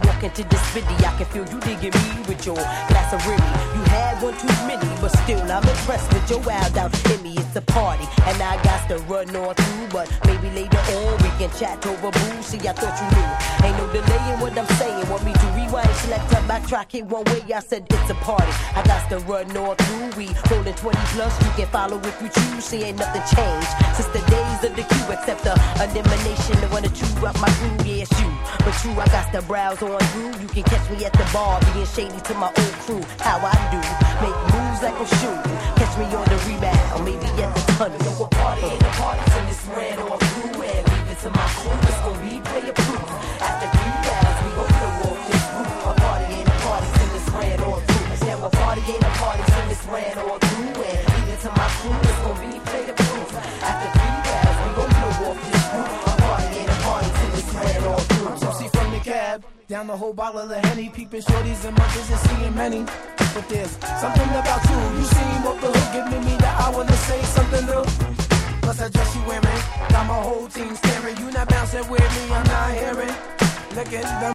walk into this city, I can feel you digging me with your glass of Remy. You had one too many, but still I'm impressed with your wild out in me. It's a party, and I got to run on through, but maybe later on we can chat over booze. See, I thought you knew. Ain't no delay in what I'm saying. Want me to rewind, select, backtrack it one way? I said it's a party. I got to run all through. We rolling 20 plus. You can follow if you choose. See, ain't nothing changed since the days of the queue, except the elimination of one or two up my crew. Yeah, it's you, but true, I got to browse on through. You can catch me at the bar, being shady to my old crew. How I do, make moves like I'm shooting. Catch me on the rebound, or maybe at the tunnel. Yo, a party ain't a party till it's ran all through. And leave it to my crew, it's gon' be play approved. After 3 rounds, we gon' put a walk this group. A party ain't a party till it's ran all through. Yeah, a party ain't a party till it's ran all through. And leave it to my crew, it's gon' be play approved. After 3 rounds, we gon' put a walk this group. A party ain't a party till it's ran all through. Tipsy from the cab, down the whole bottle of Henny, peeping shorties and mothers and seeing many. But there's something about you. You seem off the hook, giving me the I wanna say something new. Plus I dress you wearing, got my whole team staring. You not bouncing with me, I'm not hearing. Look at them.